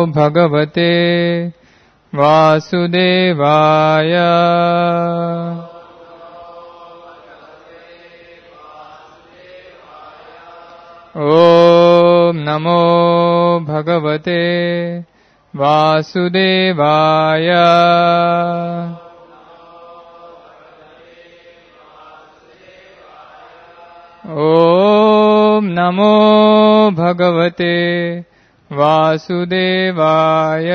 भगवते वासुदेवाय। ॐ नमो भगवते वासुदेवाय। ॐ नमो भगवते वासुदेवाय।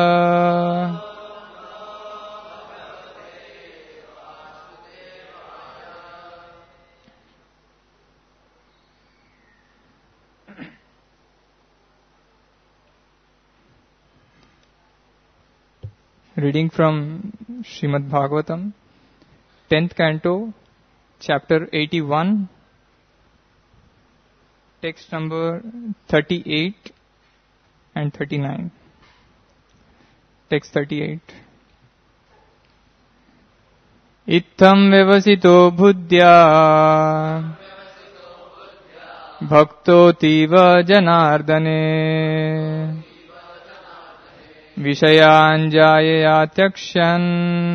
Reading from Srimad Bhagavatam, 10th Canto, Chapter 81, text number 38 and 39. Text 38. Ittham vyavasito buddhya bhaktotiva janardane विषयांजाययात्यक्ष्यन्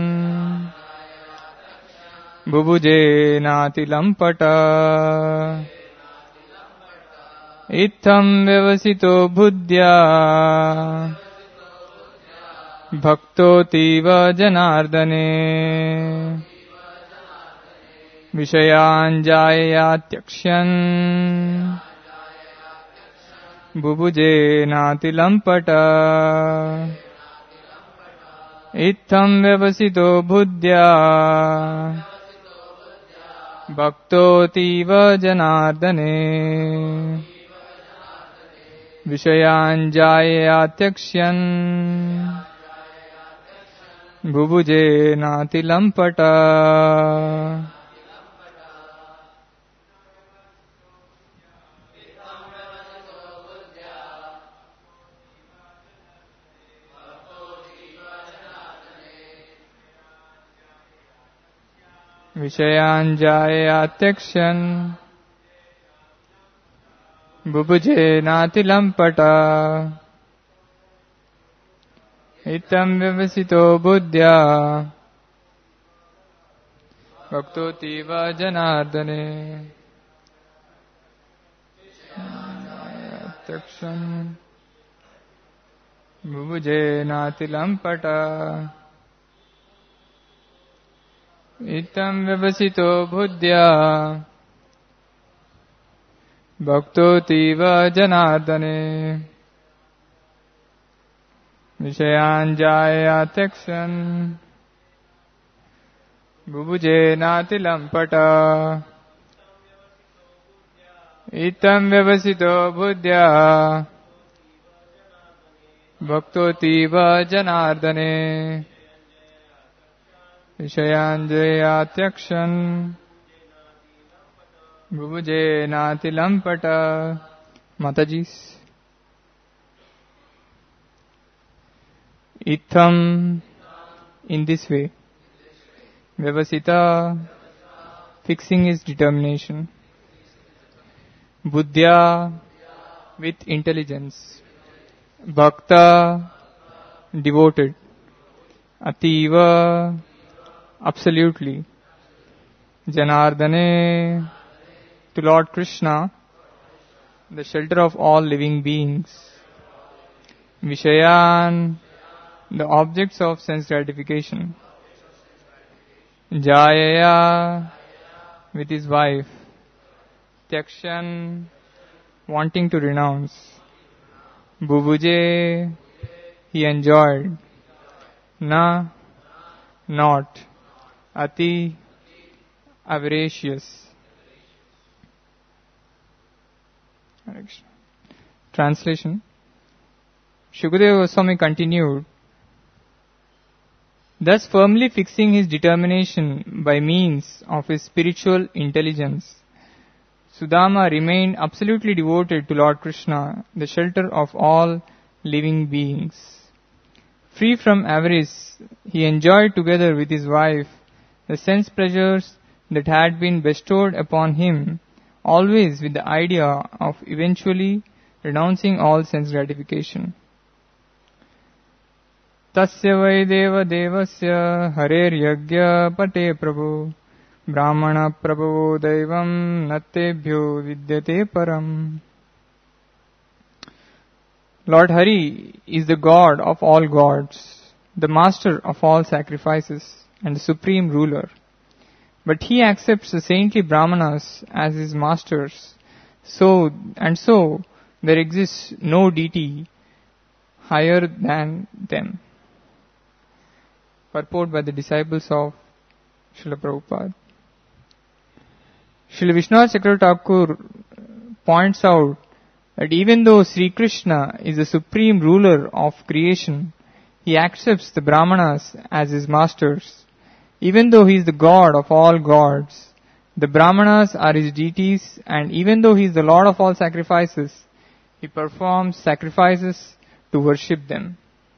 बुभुजेनातिलम्पट। इत्थं व्यवसितो बुद्ध्या भक्तोऽतीव जनार्दने विषयांजाययात्यक्ष्यन् बुभुजेनातिलम्पट। इत्थं व्यवसितो बुद्ध्या भक्तोऽतीव जनार्दने विषयांजाययात्यक्ष्यन् बुभुजेनातिलम्पट। विषयांजाययात्यक्ष्यन् बुभुजेनातिलम्पट। इत्थं व्यवसितो बुद्ध्या भक्तोऽतीव जनार्दने यात्यक्ष्यन् बुभुजेनातिलम्पट। इत्थं व्यवसितो बुद्ध्या भक्तोऽतीव जनार्दने विषयांजाययात्यक्ष्यन् बुभुजेनातिलम्पट। इत्थं व्यवसितो बुद्ध्या भक्तोऽतीव जनार्दने विषयांजाययात्यक्ष्यन् बुभुजेनातिलम्पट। Mataji's. Itham, in this way, Vyavasita, fixing his determination, Buddhya, with intelligence, Bhakta, devoted, Ativa, absolutely, Janardane, to Lord Krishna, the shelter of all living beings, Vishayan, the objects of sense gratification, Jayaya, with his wife, Tyakshan, wanting to renounce, Bubuje, he enjoyed, Na, not, Ati, avaricious. Translation. Shukadeva Goswami continued, thus firmly fixing his determination by means of his spiritual intelligence, Sudama remained absolutely devoted to Lord Krishna, the shelter of all living beings. Free from avarice, he enjoyed together with his wife the sense pleasures that had been bestowed upon him, always with the idea of eventually renouncing all sense gratification. Tasya vai deva devasya harer yagya pate prabhu brahmana prabhu devam nattebhyo vidyate param. Lord Hari is the God of all gods, the master of all sacrifices, and the supreme ruler. But he accepts the saintly Brahmanas as his masters. So there exists no deity higher than them. Purport by the disciples of Srila Prabhupada. Srila Vishwanath Chakravarti Thakur points out that even though Sri Krishna is the supreme ruler of creation, he accepts the Brahmanas as his masters. Even though he is the God of all gods, the Brahmanas are his deities, and even though he is the Lord of all sacrifices, he performs sacrifices to worship them.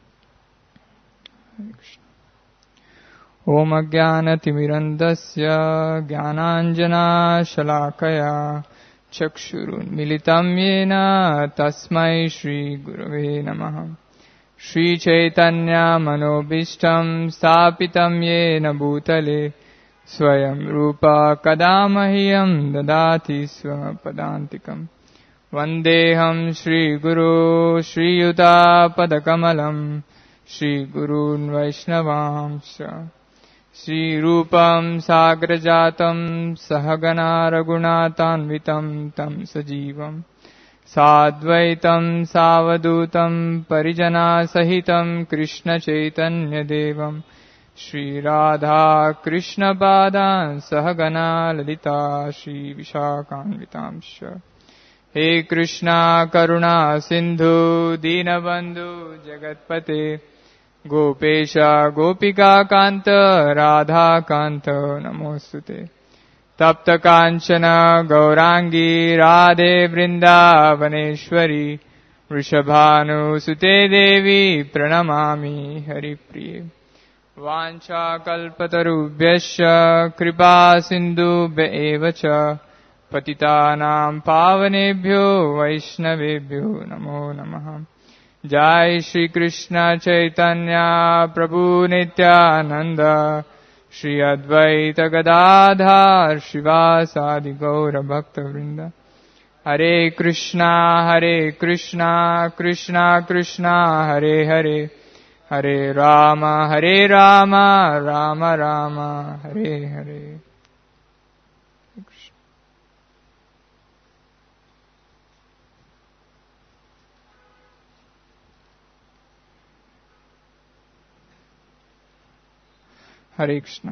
Om Ajnanatirmirandasya Jnananjana Shalakaya Chakshurun Militam Yena Tasmai Shri Gurave Namaha. Shri Chaitanya Manobishtam Stapitam Yena Bhutale Swayam Rupa Kadamahyam Dadati Swapadantikam Vandeham Shri Guru Shri Yuta Padakamalam Shri Gurun Vaishnavamsha Shri Rupam Sagrajatam Sahagana Raghunatanvitam Tam Sajivam Sadvaitam Savadutam Parijana Sahitam Krishna Chaitanya Devam Shri Radha Krishna Padan Sahagana Lalita Shri Vishakhanvitamsha. He Krishna Karuna Sindhu Dinabandhu Jagatpate Gopesha Gopika Kanta Radha Kanta Namostute. Tapta Kanchana Gaurangi Radhe Vrindavaneshwari Vrishabhanu Sute Devi Pranamami Haripriye. Vancha Kalpatarubhyasya Kripa Sindhu Be'evacha Patitanam Pavanebhyo Vaishnavebhyo Namo Namaha. Jai Shri Krishna Chaitanya Prabhu Nityananda Shri Advaita Gadadhar Shivasadi Gaura Bhakta Vrinda. Hare Krishna Krishna Krishna Hare Hare Hare Rama Rama Rama Hare Hare. Hare Krishna.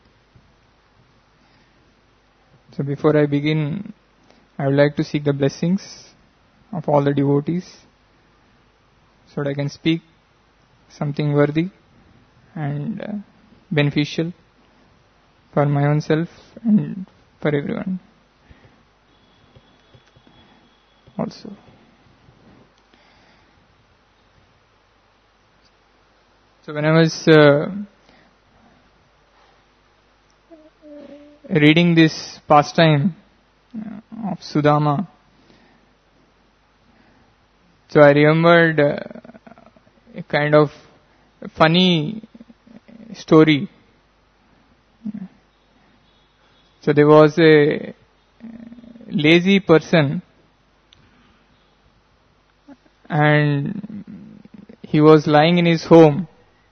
So before I begin, I would like to seek the blessings of all the devotees so that I can speak something worthy and beneficial for my own self and for everyone also. So when I was reading this pastime of Sudama, so I remembered a kind of funny story. So there was a lazy person and he was lying in his home.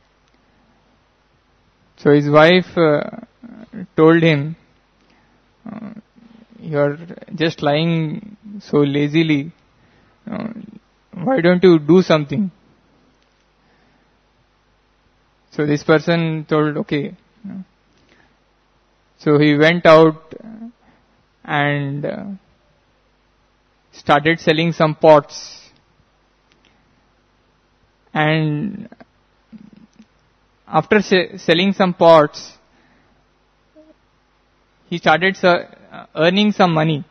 So his wife told him, you are just lying so lazily. Why don't you do something? So this person told, okay. So he went out and started selling some pots. And after selling some pots, he started earning some money.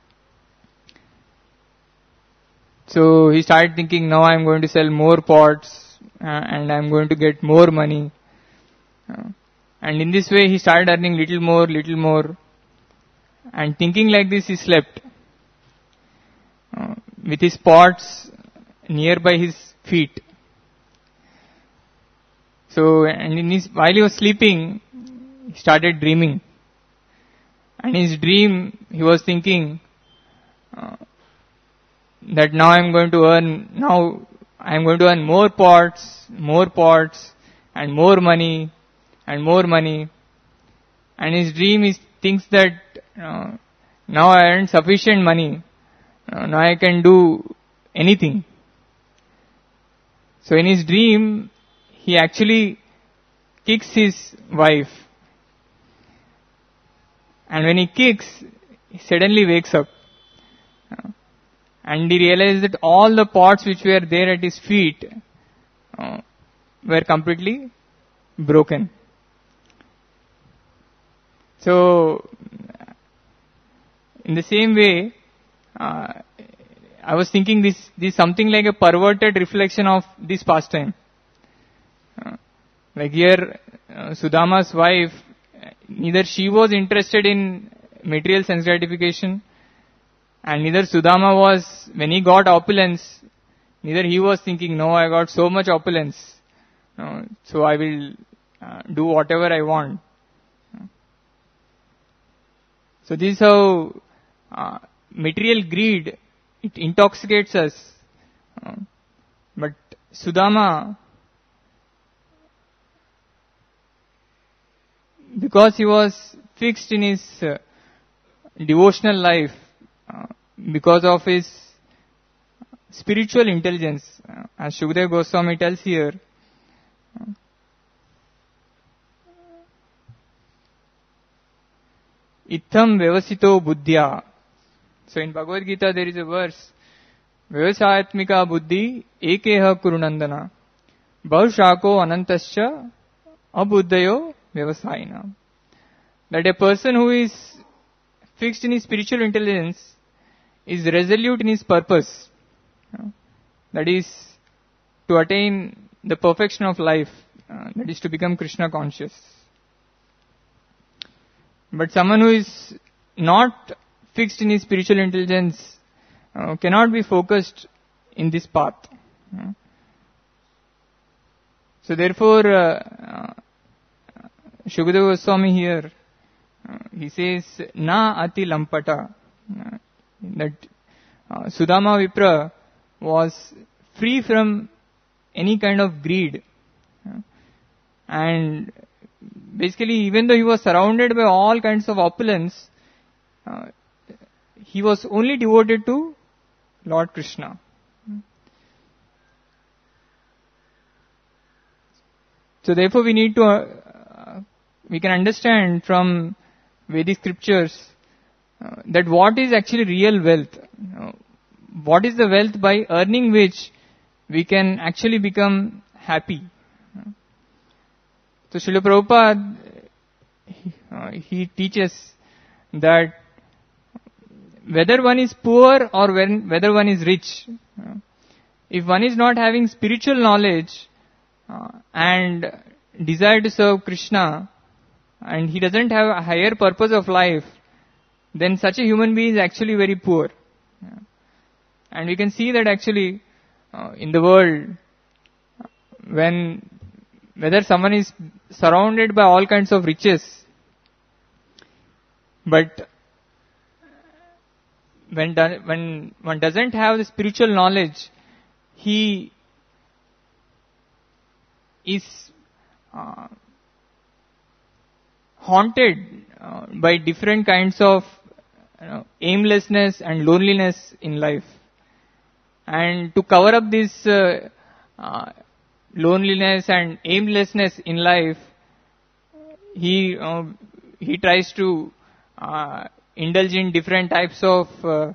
So he started thinking, now I am going to sell more pots and I am going to get more money. And in this way he started earning little more. And thinking like this, he slept with his pots nearby his feet. So, and while he was sleeping, he started dreaming. And in his dream, he was thinking that now I am going to earn more pots, and more money, and more money. And his dream, he thinks that now I earned sufficient money. Now I can do anything. So in his dream, he actually kicks his wife. And when he kicks, he suddenly wakes up. And he realized that all the pots which were there at his feet were completely broken. So, in the same way, I was thinking this is something like a perverted reflection of this pastime. Like here, Sudama's wife, neither she was interested in material sense gratification, and neither Sudama was, when he got opulence, neither he was thinking, no, I got so much opulence, so I will do whatever I want. So this is how material greed, it intoxicates us. But Sudama, because he was fixed in his devotional life, because of his spiritual intelligence, as Shukdev Goswami tells here, Itham Vyavasito Buddhya. So in Bhagavad Gita there is a verse, Vyavasayatmika Buddhi Ekeha Kurunandana Bahushako Anantascha Abuddhayo Vyavasayina. That a person who is fixed in his spiritual intelligence is resolute in his purpose. That is to attain the perfection of life. That is to become Krishna conscious. But someone who is not fixed in his spiritual intelligence cannot be focused in this path. So therefore, Shukadeva Goswami here, he says, Na ati lampata, that Sudama Vipra was free from any kind of greed. And basically, even though he was surrounded by all kinds of opulence, he was only devoted to Lord Krishna. So therefore we need to, we can understand from Vedic scriptures that what is actually real wealth. What is the wealth by earning which we can actually become happy. So Srila Prabhupada, he teaches that whether one is poor or whether one is rich, if one is not having spiritual knowledge and desire to serve Krishna, and he doesn't have a higher purpose of life, then such a human being is actually very poor. And we can see that actually in the world, whether someone is surrounded by all kinds of riches, but when one doesn't have the spiritual knowledge, he is haunted by different kinds of aimlessness and loneliness in life. And to cover up this loneliness and aimlessness in life, he tries to indulge in different types of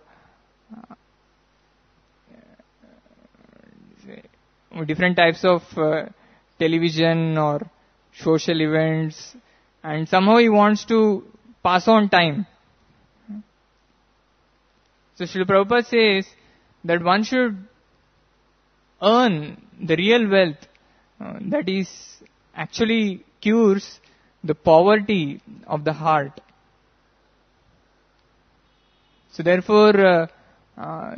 television or social events, and somehow he wants to pass on time. So Srila Prabhupada says that one should earn the real wealth that is actually cures the poverty of the heart. So therefore, Srila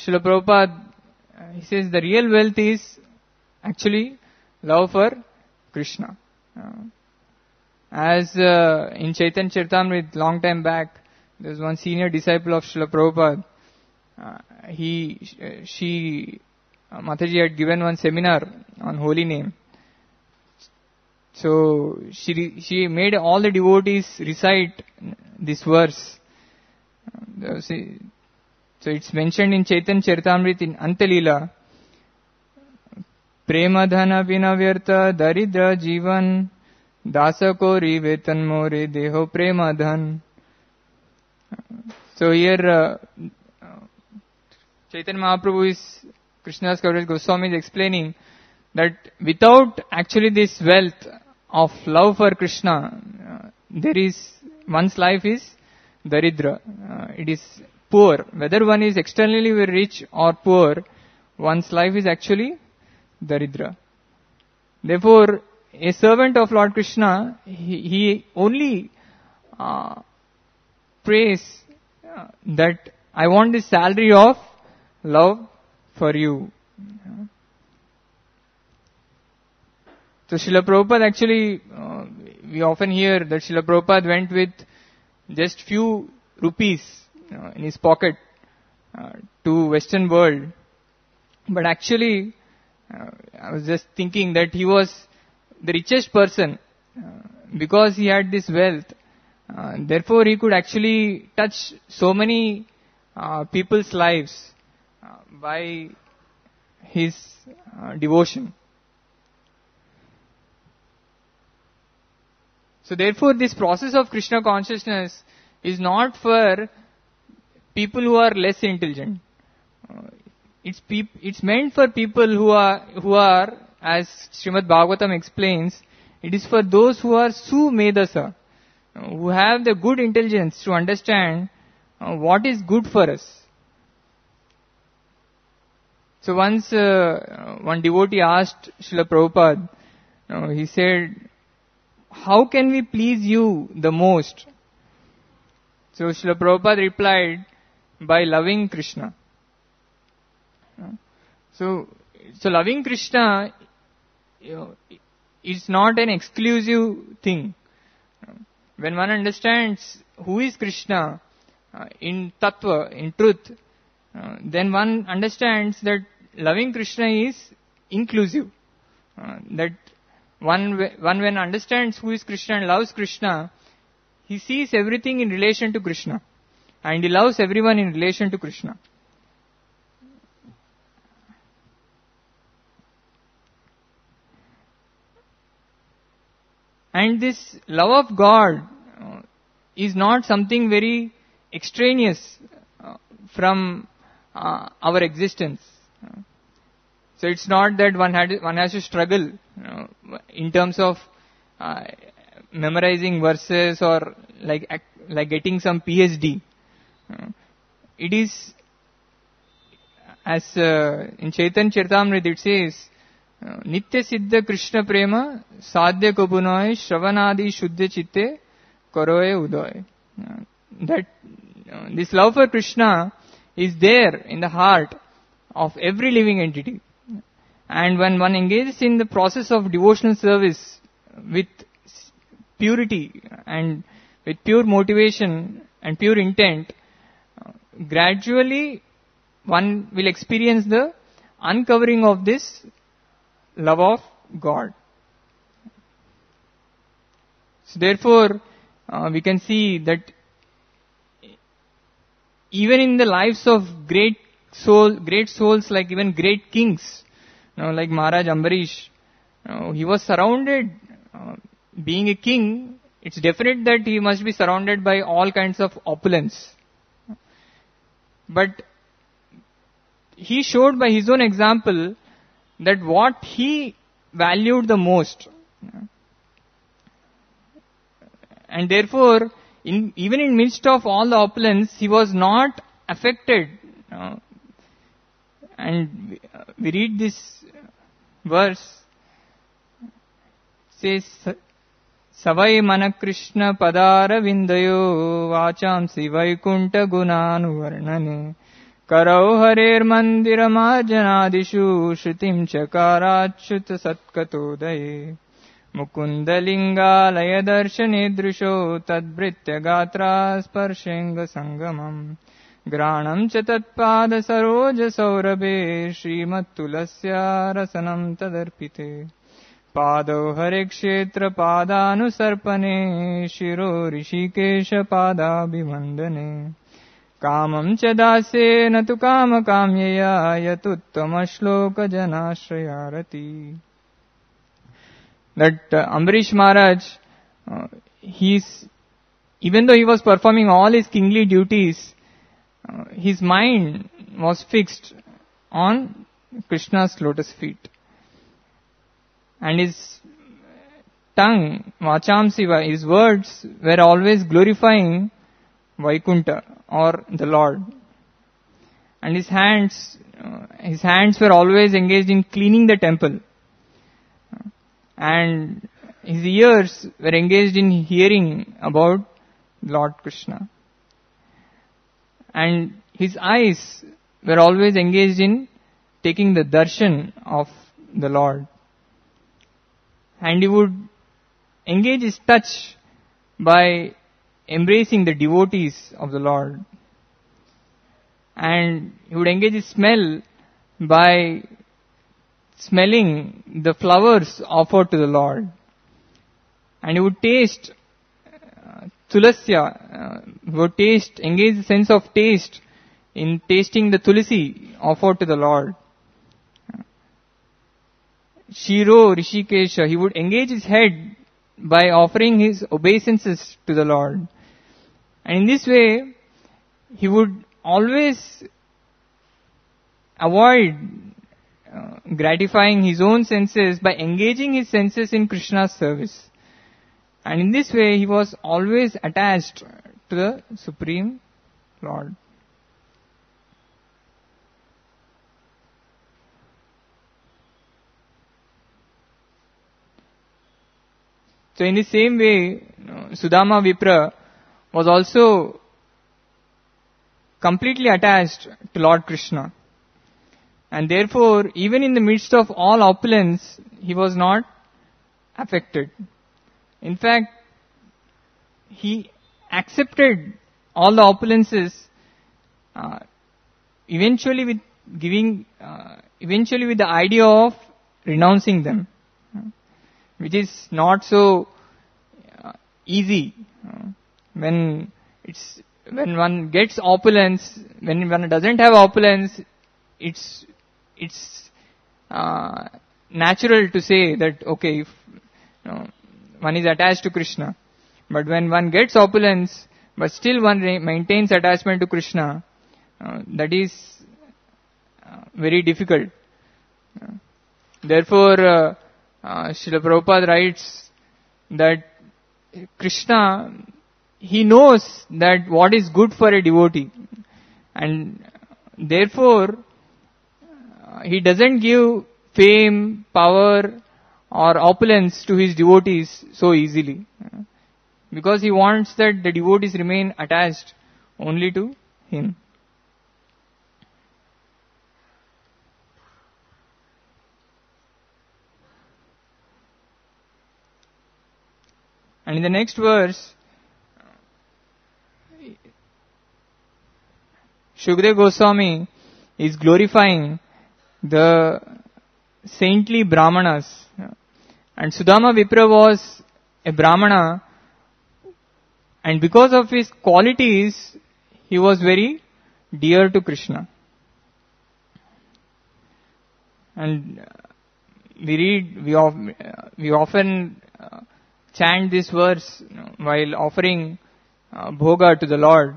Prabhupada, he says the real wealth is actually love for Krishna. As in Chaitanya Charitamrita, long time back, there was one senior disciple of Srila Prabhupada. Mataji had given one seminar on holy name. So she made all the devotees recite this verse. So it's mentioned in Chaitanya Charitamrita in Antalila. Prema dhana bina vyartha daridra jivan dasa kori vetan more deho prema dhan. So here Chaitanya Mahaprabhu is, Krishnadas Kaviraj Goswami is explaining that without actually this wealth of love for Krishna, one's life is daridra. It is poor. Whether one is externally very rich or poor, one's life is actually daridra. Therefore, a servant of Lord Krishna, he only prays that I want the salary of love for you. So Srila Prabhupada actually, we often hear that Srila Prabhupada went with just few rupees in his pocket to Western world. But actually, I was just thinking that he was the richest person because he had this wealth. Therefore, he could actually touch so many people's lives by his devotion. So therefore, this process of Krishna consciousness is not for people who are less intelligent. It's meant for people who are, as Srimad Bhagavatam explains, it is for those who are sumedasa, who have the good intelligence to understand what is good for us. So once one devotee asked Srila Prabhupada, he said, how can we please you the most? So Srila Prabhupada replied, by loving Krishna. So loving Krishna is not an exclusive thing. When one understands who is Krishna in tattva, in truth, then one understands that loving Krishna is inclusive. That one when understands who is Krishna and loves Krishna, he sees everything in relation to Krishna. And he loves everyone in relation to Krishna. And this love of God is not something very extraneous from our existence. So it's not that one has to struggle in terms of memorizing verses or like getting some PhD. It is, as in Chaitanya Charitamrita it says, Nitya Siddha Krishna Prema Sadhya Kabunoy Shravanadi Shuddha Chitte Karoye Udoy. That this love for Krishna is there in the heart of every living entity. And when one engages in the process of devotional service with purity and with pure motivation and pure intent, gradually one will experience the uncovering of this love of God. So therefore, we can see that even in the lives of great souls like even great kings, like Maharaj Ambarish, he was surrounded, being a king, it's definite that he must be surrounded by all kinds of opulence. But he showed by his own example that what he valued the most. And therefore, even in midst of all the opulence, he was not affected. And we read this verse, it says, Savai mana Krishna padara vindayo vachamsi vaikunta gunanu varnane karau harer mandira marjanadishu shrutim chakarachyuta satkatodaya मुकुन्दलिङ्गालय दर्शनेदृशो तद्भृत्य गात्रा स्पर्शेङ्ग सङ्गमम् घ्राणम् च तत्पाद सरोज सौरभे श्रीमत्तुलस्या रसनम् तदर्पिते पादौ हरे क्षेत्र पादानुसर्पणे शिरो ऋषिकेश पादाभिवन्दने कामं च दास्येन तु कामकाम्यया यतुत्तमश्लोकजनाश्रयारति. That Ambarish Maharaj, even though he was performing all his kingly duties, his mind was fixed on Krishna's lotus feet. And his tongue, Vacham Siva, his words were always glorifying Vaikunta or the Lord. And his hands were always engaged in cleaning the temple. And his ears were engaged in hearing about Lord Krishna. And his eyes were always engaged in taking the darshan of the Lord. And he would engage his touch by embracing the devotees of the Lord. And he would engage his smell by smelling the flowers offered to the Lord. And he would taste tulasya, engage the sense of taste in tasting the tulasi offered to the Lord. Shiro Rishikesha, he would engage his head by offering his obeisances to the Lord. And in this way, he would always avoid gratifying his own senses by engaging his senses in Krishna's service. And in this way, he was always attached to the Supreme Lord. So in the same way, Sudama Vipra was also completely attached to Lord Krishna. And therefore, even in the midst of all opulence, he was not affected. In fact, he accepted all the opulences, eventually with the idea of renouncing them, which is not so easy. When one gets opulence, when one doesn't have opulence, it's natural to say that okay, if one is attached to Krishna. But when one gets opulence, but still one maintains attachment to Krishna, that is very difficult. Therefore, Srila Prabhupada writes that Krishna, he knows that what is good for a devotee, and therefore he doesn't give fame, power or opulence to his devotees so easily, because he wants that the devotees remain attached only to him. And in the next verse, Shukdev Goswami is glorifying the saintly Brahmanas. And Sudama Vipra was a Brahmana, and because of his qualities, he was very dear to Krishna. And we often chant this verse while offering bhoga to the Lord.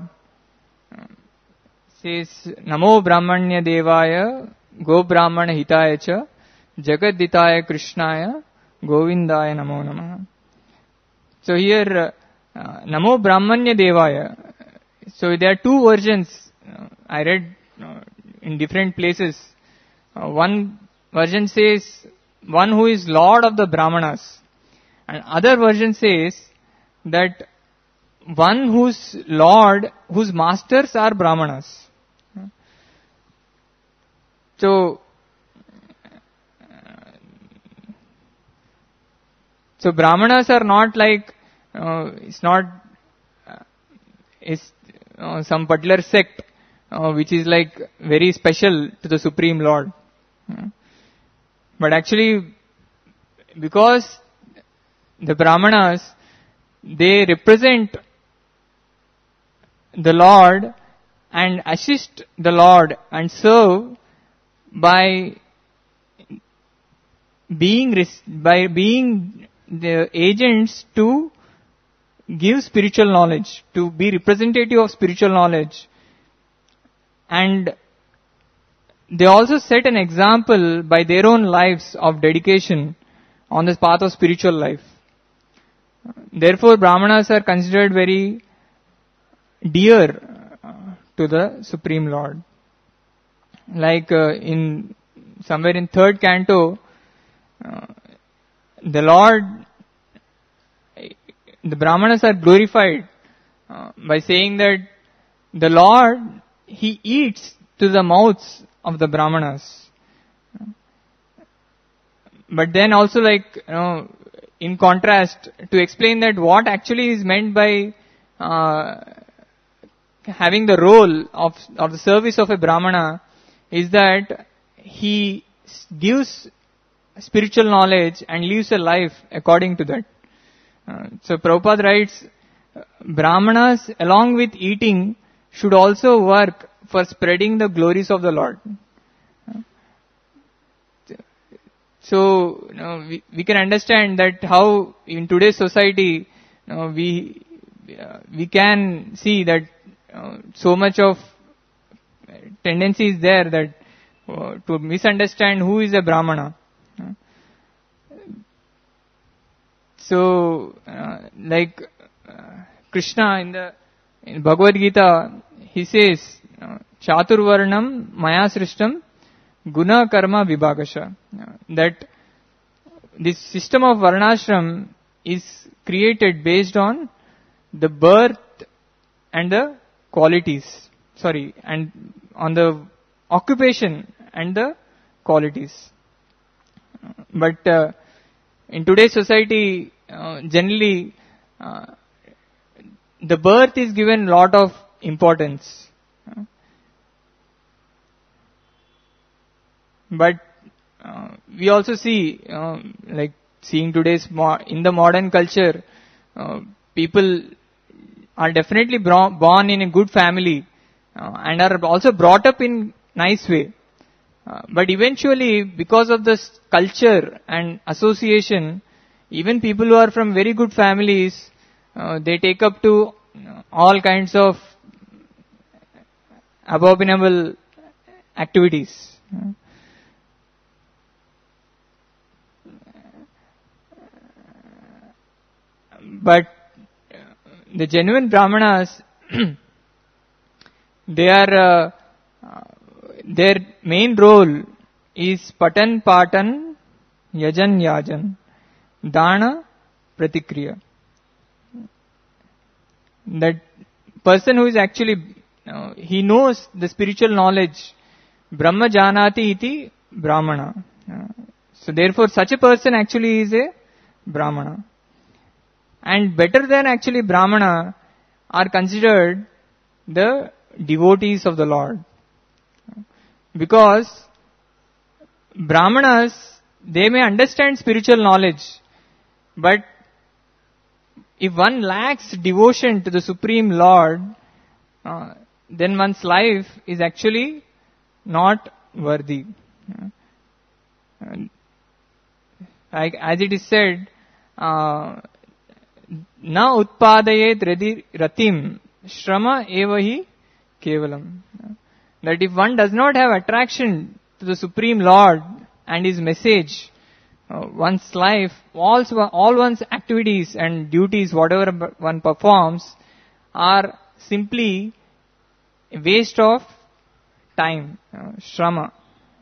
It says, Namo Brahmanya Devaya Go Brahmana Hitaya Cha Jagaditaya Krishnaya Govindaya Namo Namaha. So here, Namo Brahmanya Devaya. So there are two versions I read in different places. One version says, one who is Lord of the Brahmanas. And other version says that one whose Lord, whose masters are Brahmanas. So So Brahmanas are not like, it's not, it's some particular sect, which is like very special to the Supreme Lord. But actually, because the Brahmanas, they represent the Lord and assist the Lord and serve by being the agents to give spiritual knowledge, to be representative of spiritual knowledge. And they also set an example by their own lives of dedication on this path of spiritual life. Therefore, Brahmanas are considered very dear to the Supreme Lord. Like in somewhere in 3rd canto, the Lord, the Brahmanas are glorified by saying that the Lord, He eats to the mouths of the Brahmanas. But then also like, in contrast, to explain that what actually is meant by having the role of the service of a Brahmana is that he gives spiritual knowledge and lives a life according to that. So Prabhupada writes, Brahmanas along with eating should also work for spreading the glories of the Lord. So we can understand that how in today's society we can see that so much of tendency is there that to misunderstand who is a Brahmana. So like Krishna in Bhagavad Gita, he says, Chaturvarnam maya srishtam guna karma vibhagasha. That this system of varnashram is created based on the birth and the qualities. And on the occupation and the qualities. But in today's society, generally, the birth is given a lot of importance. But we also see, like seeing today's in the modern culture, people are definitely born in a good family and are also brought up in nice way. But eventually, because of this culture and association, even people who are from very good families, they take up to all kinds of abominable activities. But the genuine Brahmanas, their main role is patan patan yajan yajan dana pratikriya. That person who is actually he knows the spiritual knowledge, Brahma janati iti Brahmana. So therefore such a person actually is a Brahmana. And better than actually Brahmana are considered the devotees of the Lord. Because Brahmanas, they may understand spiritual knowledge, but if one lacks devotion to the Supreme Lord, then one's life is actually not worthy. Like as it is said, na utpadayet ratim shrama evahi kevalam. That if one does not have attraction to the Supreme Lord and His message, one's life, all one's activities and duties, whatever one performs, are simply a waste of time, shrama.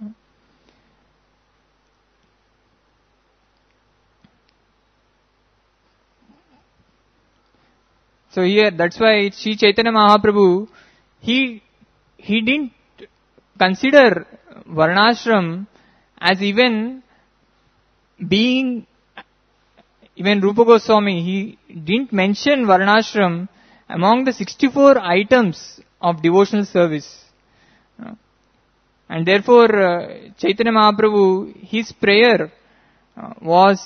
So here, that's why Sri Chaitanya Mahaprabhu, he didn't consider Varnashram as even being even Rupa Goswami, he didn't mention Varnashram among the 64 items of devotional service. And therefore, Chaitanya Mahaprabhu, his prayer was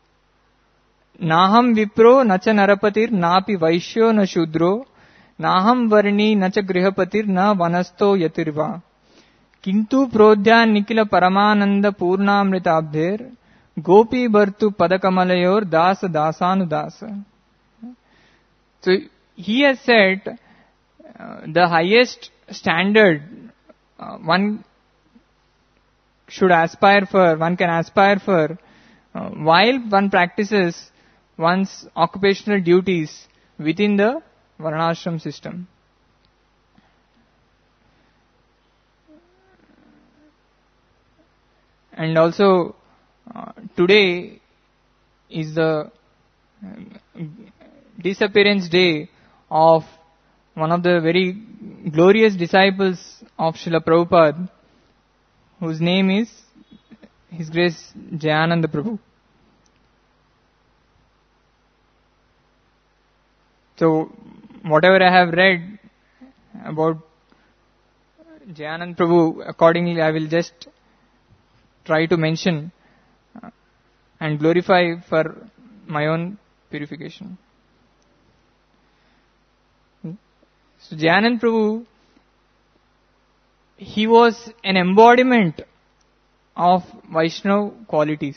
Naham Vipro Nacha Narapatir Napi Vaishyo Na Shudro Naham Varni Nacha Grihapatir Na Vanasto Yatirva Kintu Prodhyan Nikila Paramananda Purnamritabdher Gopi Bhartu Padakamalayor Dasa Dasanu Dasa. So he has said the highest standard one can aspire for while one practices one's occupational duties within the Varnashram system. And also today is the disappearance day of one of the very glorious disciples of Srila Prabhupada, whose name is His Grace Jayananda Prabhu. So, whatever I have read about Jayananda Prabhu, accordingly I will just try to mention and glorify for my own purification. So, Jayananda Prabhu, he was an embodiment of Vaishnava qualities.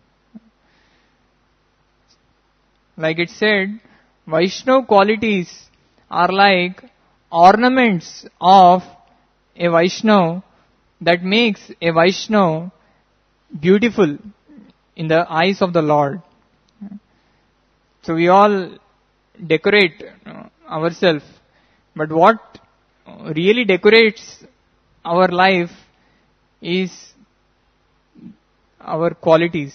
Like it said, Vaishnava qualities are like ornaments of a Vaishnava that makes a Vaishnava beautiful in the eyes of the Lord. So we all decorate ourselves, but what really decorates our life is our qualities.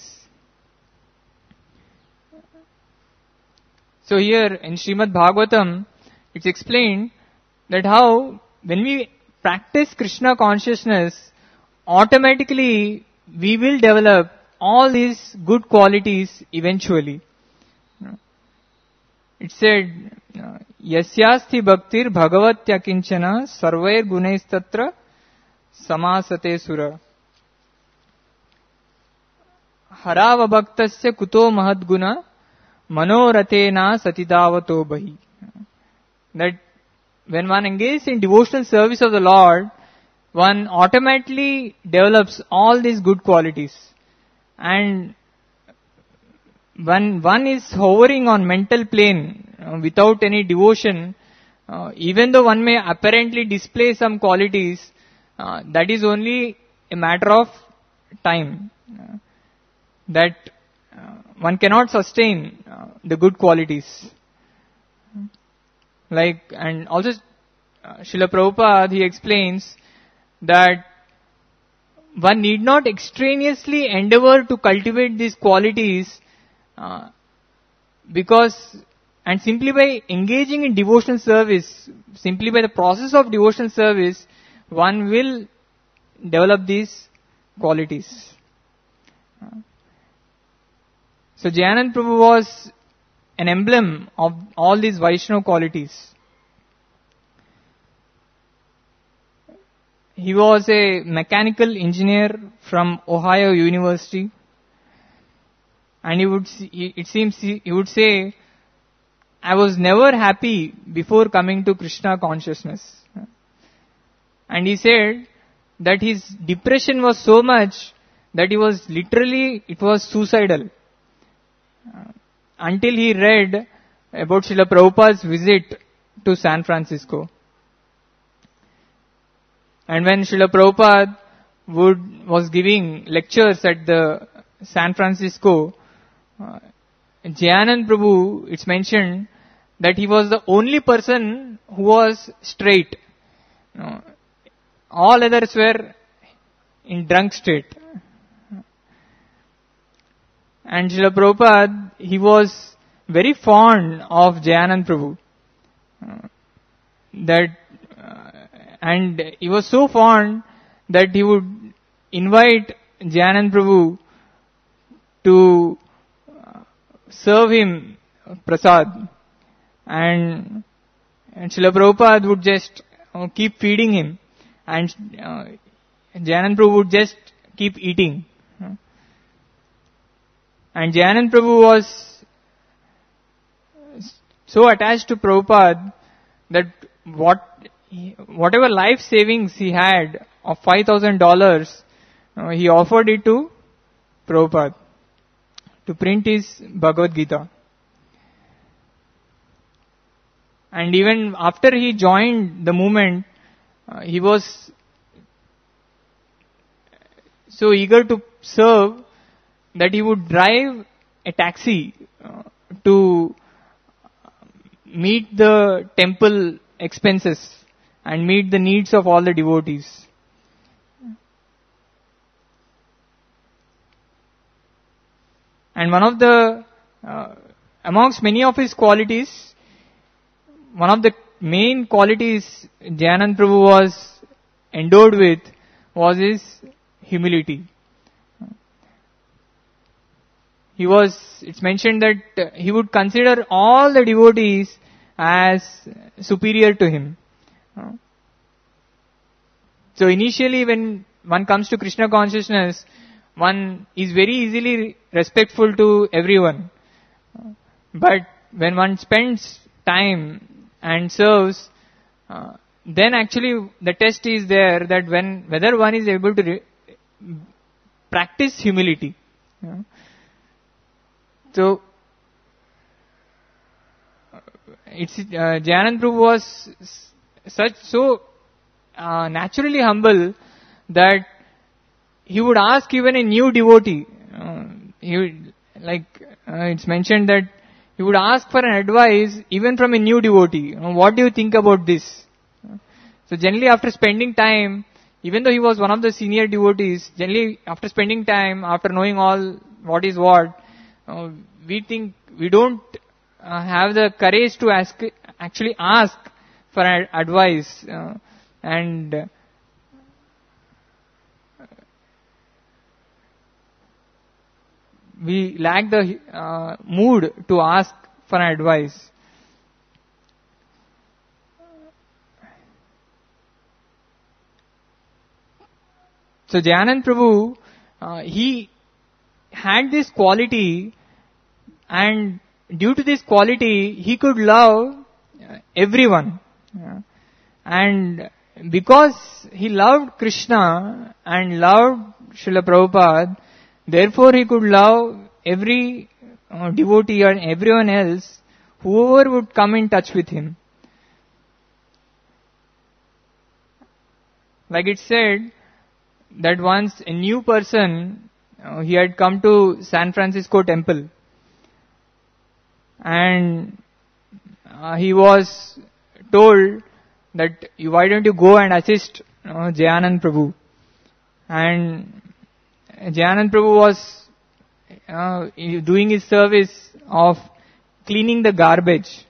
So here in Srimad Bhagavatam, it's explained that how when we practice Krishna consciousness, automatically we will develop all these good qualities eventually. It said, Yasyasti bhaktir bhagavatya kinchana sarvair gunaistatra samasate sura. Harava bhaktasya kuto mahadguna manoratena satidavato bahi. That when one engages in devotional service of the Lord, one automatically develops all these good qualities. And when one is hovering on mental plane without any devotion, even though one may apparently display some qualities, that is only a matter of time. That one cannot sustain the good qualities. Like, and also Srila Prabhupada, he explains that one need not extraneously endeavor to cultivate these qualities because, and simply by engaging in devotional service, simply by the process of devotional service, one will develop these qualities. So Jayananda Prabhu was an emblem of all these Vaishnava qualities. He was a mechanical engineer from Ohio University, and he would say, I was never happy before coming to Krishna consciousness. And he said that his depression was so much that it was suicidal. Until he read about Srila Prabhupada's visit to San Francisco. And when Srila Prabhupada was giving lectures at the San Francisco, Jayananda Prabhu, it's mentioned that he was the only person who was straight. All others were in drunk state. And Srila Prabhupada, he was very fond of Jayananda Prabhu. And he was so fond that he would invite Jayananda Prabhu to serve him prasad, and Srila Prabhupada would just keep feeding him, and Jayanand Prabhu would just keep eating. And Jayanand Prabhu was so attached to Prabhupada that whatever life savings he had of $5,000, he offered it to Prabhupada to print his Bhagavad Gita. And even after he joined the movement, he was so eager to serve that he would drive a taxi to meet the temple expenses and meet the needs of all the devotees. And one of the, amongst many of his qualities, one of the main qualities Jayanand Prabhu was endowed with was his humility. It's mentioned that he would consider all the devotees as superior to him. So initially when one comes to Krishna consciousness, one is very easily respectful to everyone. But when one spends time and serves, then actually the test is there that whether one is able to practice humility. So, Jayanand Prabhu was so naturally humble that he would ask even a new devotee. It's mentioned that he would ask for an advice even from a new devotee. What do you think about this? So generally after spending time, even though he was one of the senior devotees, generally after spending time, after knowing all what is what, we don't have the courage to actually ask for advice, and we lack the mood to ask for advice. So Jayanand Prabhu, he had this quality, and due to this quality, he could love everyone. And because he loved Krishna and loved Srila Prabhupada, therefore he could love every devotee and everyone else, whoever would come in touch with him. Like it said, that once a new person, he had come to San Francisco temple, and he was told that why don't you go and assist Jayanand Prabhu. And Jayanand Prabhu was doing his service of cleaning the garbage.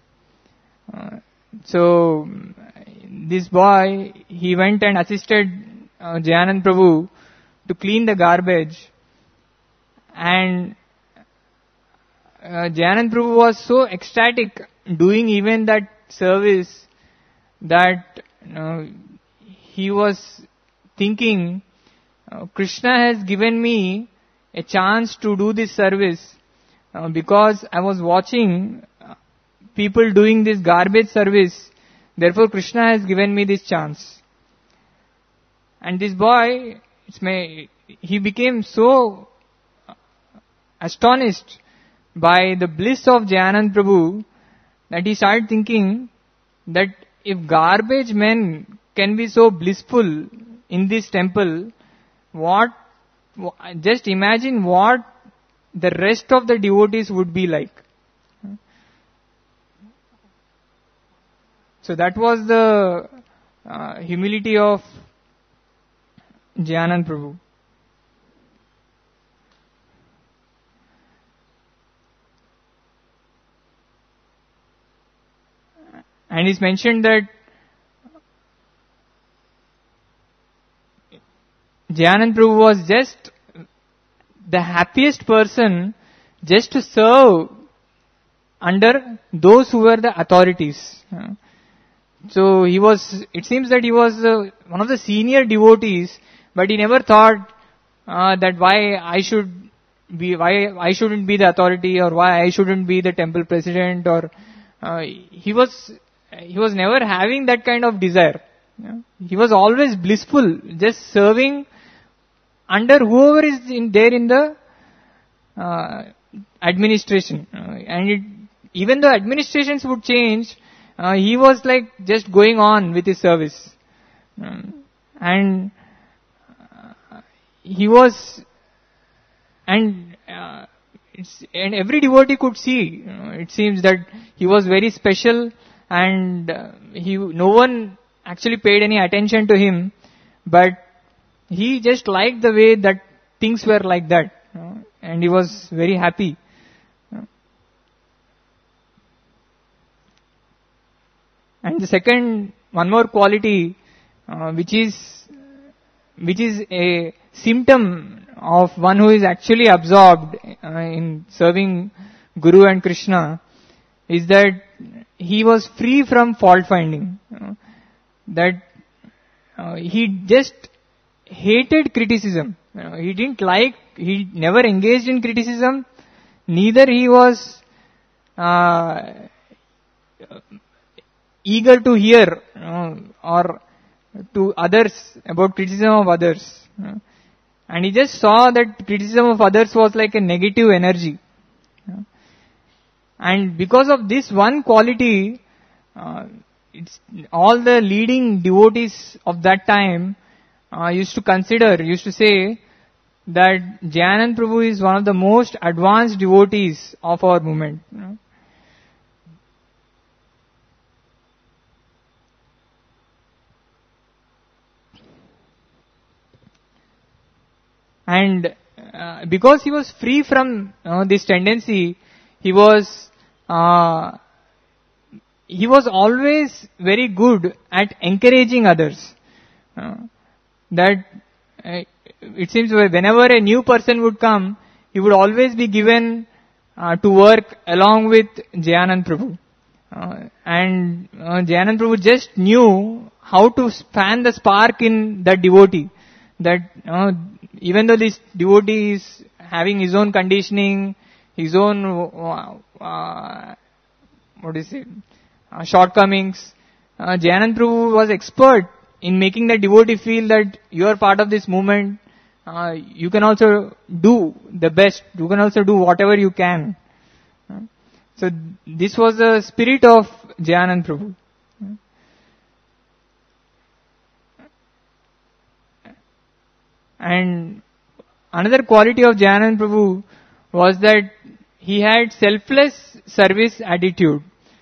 So this boy, he went and assisted Jayanand Prabhu to clean the garbage, and Jayanand Prabhu was so ecstatic doing even that service that he was thinking, Krishna has given me a chance to do this service because I was watching people doing this garbage service. Therefore Krishna has given me this chance. And this boy, he became so astonished by the bliss of Jayanand Prabhu that he started thinking that if garbage men can be so blissful in this temple, just imagine what the rest of the devotees would be like. So that was the humility of Jayanand Prabhu. And it's mentioned that Jayanand Prabhu was just the happiest person just to serve under those who were the authorities. So it seems that he was one of the senior devotees, but he never thought that why I shouldn't be the authority, or why I shouldn't be the temple president, or he was never having that kind of desire. He was always blissful, just serving under whoever is there in the administration. Even though administrations would change, he was like just going on with his service. And he was, and every devotee could see, it seems that he was very special, and no one actually paid any attention to him, but he just liked the way that things were like that, and he was very happy. And the second, one more quality, which is a symptom of one who is actually absorbed in serving Guru and Krishna, is that he was free from fault finding. That he just hated criticism. He never engaged in criticism. Neither he was eager to hear or to others about criticism of others. And he just saw that criticism of others was like a negative energy. And because of this one quality, all the leading devotees of that time used to say that Jayanand Prabhu is one of the most advanced devotees of our movement. And because he was free from this tendency, he was always very good at encouraging others. It seems whenever a new person would come, he would always be given to work along with Jayanand Prabhu. And Jayanand Prabhu just knew how to fan the spark in that devotee. That even though this devotee is having his own conditioning, his own shortcomings, Jayanand Prabhu was expert in making the devotee feel that you are part of this movement. You can also do the best. You can also do whatever you can. So this was the spirit of Jayanand Prabhu. And another quality of Jayanand Prabhu was that he had selfless service attitude.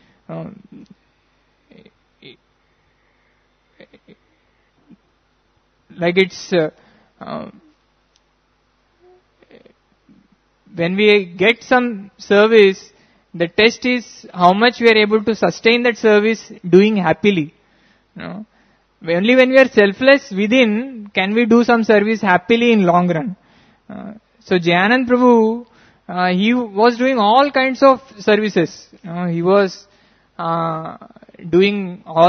Like when we get some service, the test is how much we are able to sustain that service doing happily. Only when we are selfless within can we do some service happily in long run. So Jayanand Prabhu, he was doing all kinds of services. He was doing all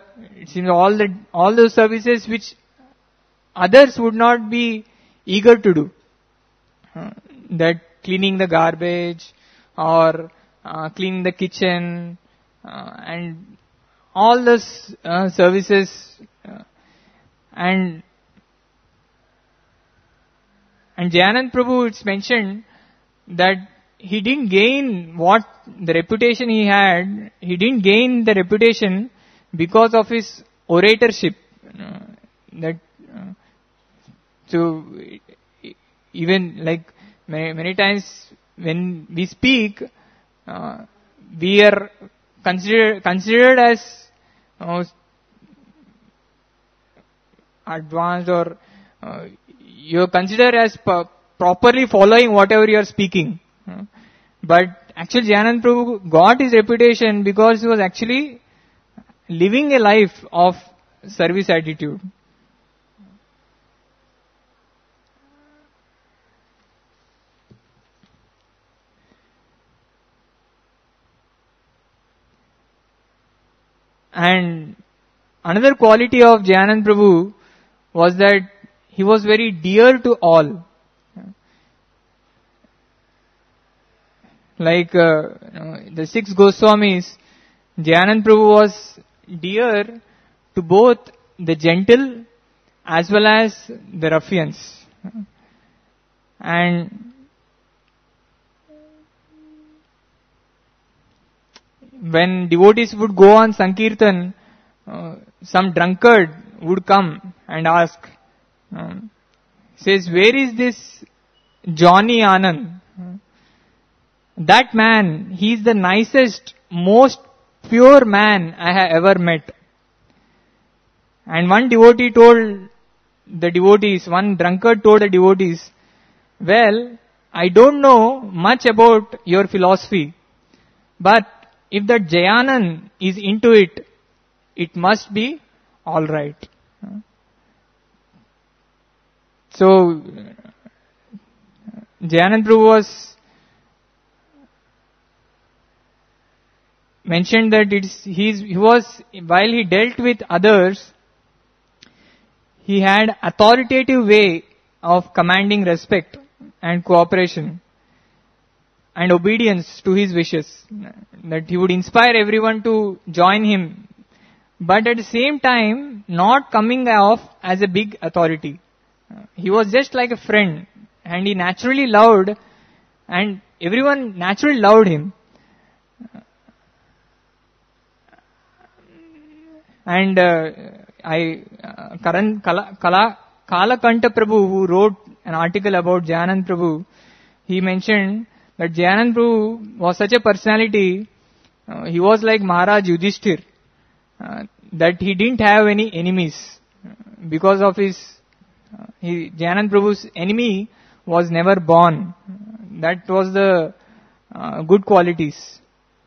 those services which others would not be eager to do. That cleaning the garbage or cleaning the kitchen and all those services, and Jayanand Prabhu, it's mentioned that he didn't gain the reputation he had. He didn't gain the reputation because of his oratorship. So even like many times when we speak, we are considered as advanced, or you're considered as properly following whatever you're speaking. But actually Jayanand Prabhu got his reputation because he was actually living a life of service attitude. And another quality of Jayanand Prabhu was that he was very dear to all. Like the six Goswamis, Jayanand Prabhu was dear to both the gentle as well as the ruffians. And when devotees would go on Sankirtan, some drunkard would come and ask, says, where is this Johnny Anand? That man, he is the nicest, most pure man I have ever met. And one devotee told the devotees, one drunkard told the devotees, well, I don't know much about your philosophy, but if that Jayanand is into it, it must be alright. So, Jayanand Prabhu was mentioned that he was, while he dealt with others, he had authoritative way of commanding respect and cooperation and obedience to his wishes. That he would inspire everyone to join him, but at the same time not coming off as a big authority. He was just like a friend, and he naturally loved, and everyone naturally loved him. And Kalakanta Prabhu, who wrote an article about Jayanand Prabhu, he mentioned that Jayanand Prabhu was such a personality, he was like Maharaj Yudhishthir, that he didn't have any enemies. Because of Jayanand Prabhu's enemy was never born. That was the good qualities.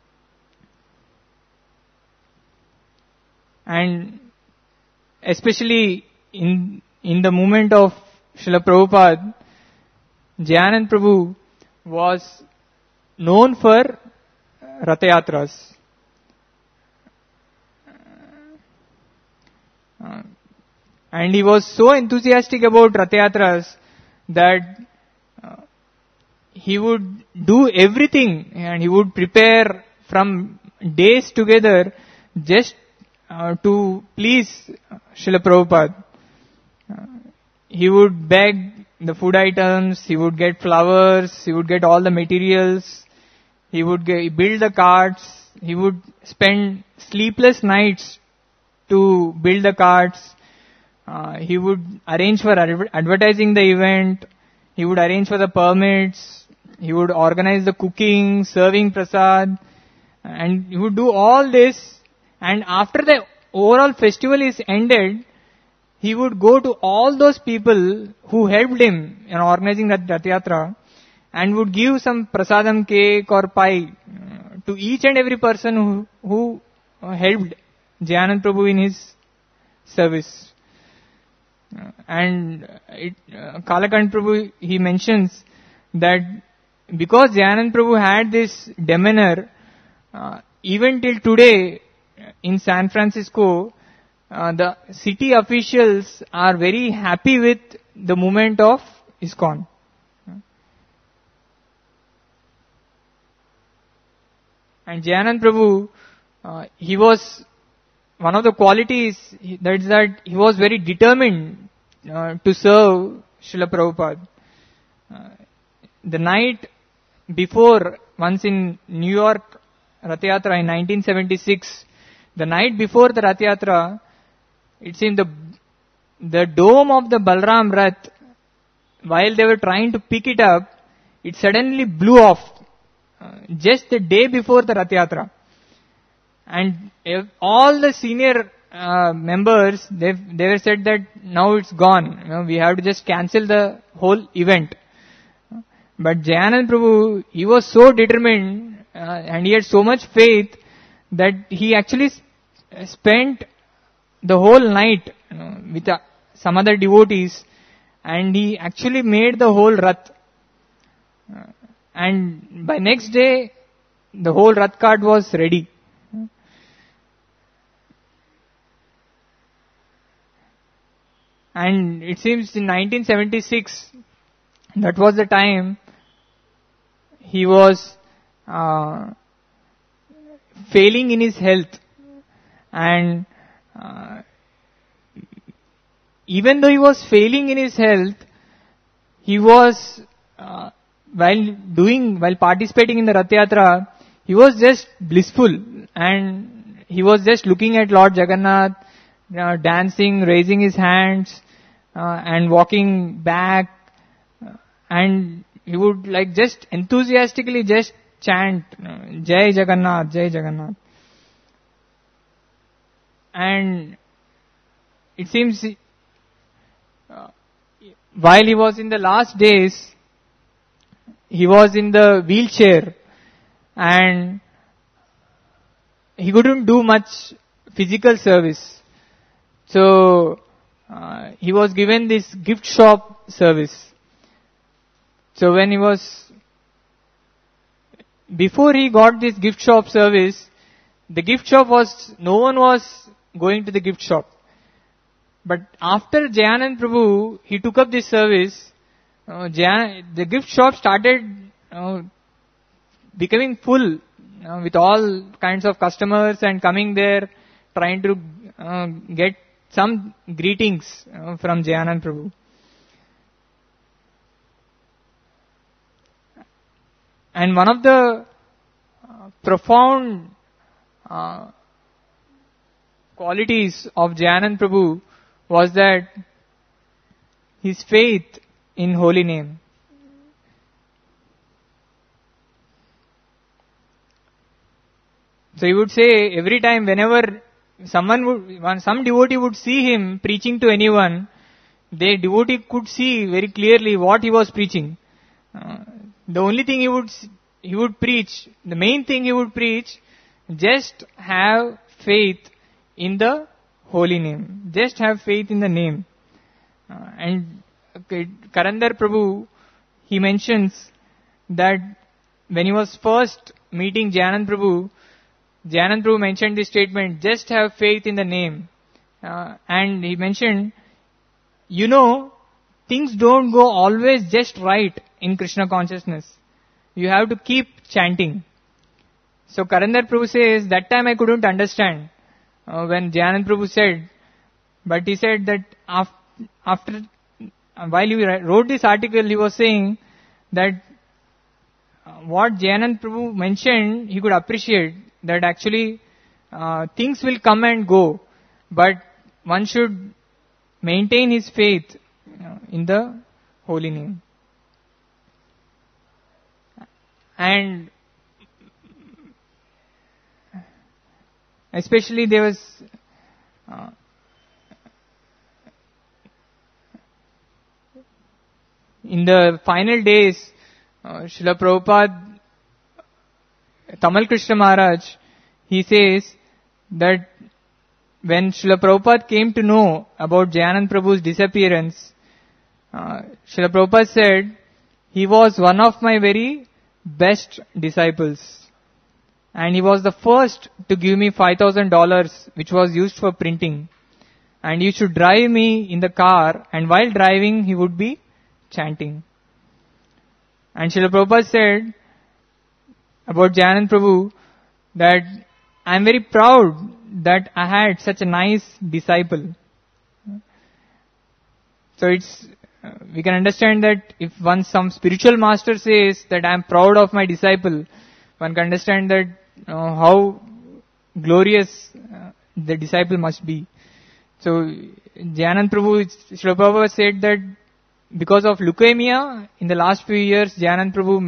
And especially in the movement of Srila Prabhupada, Jayanand Prabhu was known for Ratha Yatras. And he was so enthusiastic about Ratha Yatras that he would do everything, and he would prepare from days together just to please Srila Prabhupada. He would beg the food items, he would get flowers, he would get all the materials, he would build the carts, he would spend sleepless nights to build the carts, he would arrange for advertising the event, he would arrange for the permits, he would organize the cooking, serving prasad, and he would do all this. And after the overall festival is ended, he would go to all those people who helped him in organizing that Rath Yatra and would give some prasadam cake or pie to each and every person who helped Jayanand Prabhu in his service. And Kalakant Prabhu, he mentions that because Jayanand Prabhu had this demeanor, even till today, in San Francisco, the city officials are very happy with the movement of ISKCON. And Jayanand Prabhu, he was, one of the qualities that he was very determined to serve Srila Prabhupada. The night before, once in New York Rath Yatra in 1976, the night before the Rath Yatra, it seemed the dome of the Balram Rath, while they were trying to pick it up, it suddenly blew off just the day before the Rath Yatra. And all the senior members, they were said that now it's gone. We have to just cancel the whole event. But Jayanand Prabhu, he was so determined and he had so much faith that he actually spent the whole night with some other devotees, and he actually made the whole Rath. And by next day, the whole Rath cart was ready. And it seems in 1976, that was the time he was failing in his health. And even though he was failing in his health, he was, while participating in the Rath Yatra, he was just blissful, and he was just looking at Lord Jagannath, dancing, raising his hands, and walking back, and he would like just enthusiastically just chant, Jai Jagannath, Jai Jagannath. And it seems while he was in the last days, he was in the wheelchair and he couldn't do much physical service. So he was given this gift shop service. So when he was, before he got this gift shop service, the gift shop was, no one was going to the gift shop. But after Jayanand Prabhu, he took up this service, the gift shop started becoming full with all kinds of customers and coming there trying to get some greetings from Jayanand Prabhu. And one of the profound qualities of Jayanand Prabhu was that his faith in holy name. So he would say every time whenever some devotee would see him preaching to anyone, the devotee could see very clearly what he was preaching. The only thing he would preach, the main thing he would preach, just have faith in the holy name. Just have faith in the name. And Karandar Prabhu, he mentions that when he was first meeting Jayanand Prabhu mentioned this statement, just have faith in the name. And he mentioned, things don't go always just right in Krishna consciousness. You have to keep chanting. So Karandar Prabhu says, that time I couldn't understand when Jayanand Prabhu said, but he said that after while he wrote this article, he was saying that what Jayanand Prabhu mentioned, he could appreciate that actually things will come and go, but one should maintain his faith in the holy name. And especially there was in the final days, Srila Prabhupada, Tamal Krishna Maharaj, he says that when Srila Prabhupada came to know about Jayanand Prabhu's disappearance, Srila Prabhupada said, he was one of my very best disciples. And he was the first to give me $5,000, which was used for printing. And he should drive me in the car, and while driving, he would be chanting. And Srila Prabhupada said about Jayanand Prabhu that I am very proud that I had such a nice disciple. So we can understand that if some spiritual master says that I am proud of my disciple, one can understand that how glorious the disciple must be. So Jayanand Prabhu, Srila Prabhupada said that because of leukemia, in the last few years, Jayanand Prabhu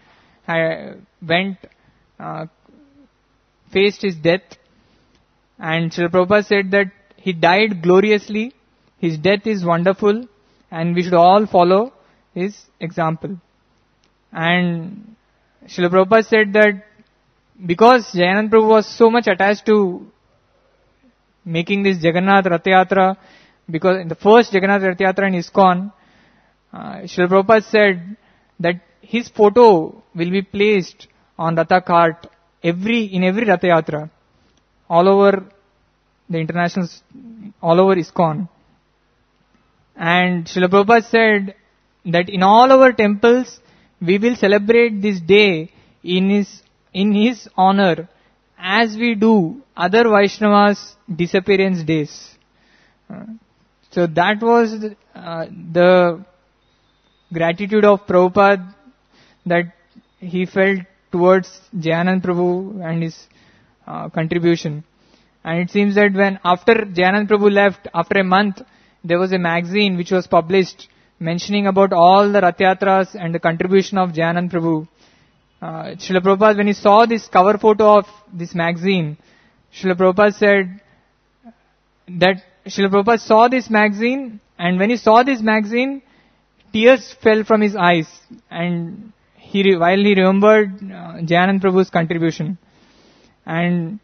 faced his death, and Srila Prabhupada said that he died gloriously, his death is wonderful, and we should all follow his example. And Srila Prabhupada said that because Jayanand Prabhu was so much attached to making this Jagannath Rath Yatra, because in the first Jagannath Rath Yatra in ISKCON, Srila Prabhupada said that his photo will be placed on Ratha cart in every Rath Yatra, all over the all over ISKCON. And Srila Prabhupada said that in all our temples, we will celebrate this day in his honor, as we do other Vaishnavas' disappearance days. So that was the gratitude of Prabhupada that he felt towards Jayanand Prabhu and his contribution. And it seems that when after Jayanand Prabhu left, after a month, there was a magazine which was published mentioning about all the Rath Yatras and the contribution of Jayanand Prabhu. Srila Prabhupada, when he saw this cover photo of this magazine, Srila Prabhupada said that Srila Prabhupada saw this magazine, and when he saw this magazine, tears fell from his eyes, and while he remembered Jayanand Prabhu's contribution. And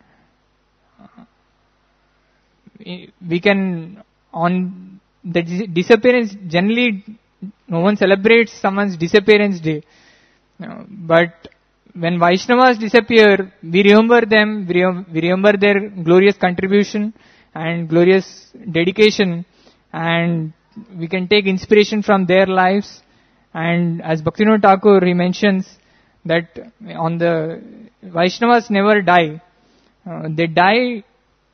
we can, on the disappearance, generally no one celebrates someone's disappearance day. But when Vaishnavas disappear, we remember them, we remember their glorious contribution and glorious dedication, and we can take inspiration from their lives. And as Bhaktivinoda Thakur, he mentions that on the Vaishnavas never die. They die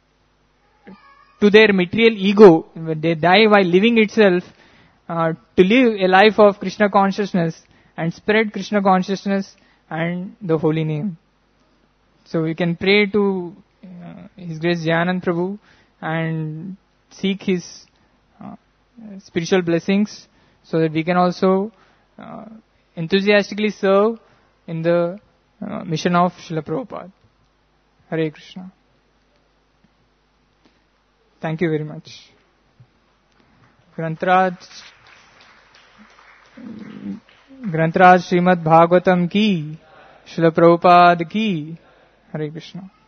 to their material ego. They die while living itself, to live a life of Krishna consciousness and spread Krishna consciousness and the holy name. So we can pray to His Grace Jayanand Prabhu and seek his spiritual blessings, so that we can also enthusiastically serve in the mission of Srila Prabhupada. Hare Krishna. Thank you very much. Grantraj Srimad Bhagavatam ki, Srila Prabhupada ki. Hare Krishna.